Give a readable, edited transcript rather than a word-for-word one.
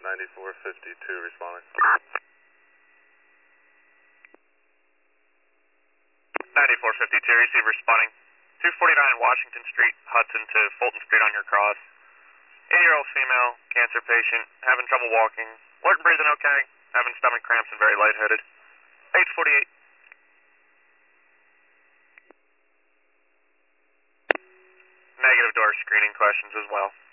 9452 responding. 9452, receive responding. 249 Washington Street, Hudson to Fulton Street on your cross. 80-year-old female, cancer patient, having trouble walking, alert and breathing okay, having stomach cramps and very lightheaded. 848. Negative door screening questions as well.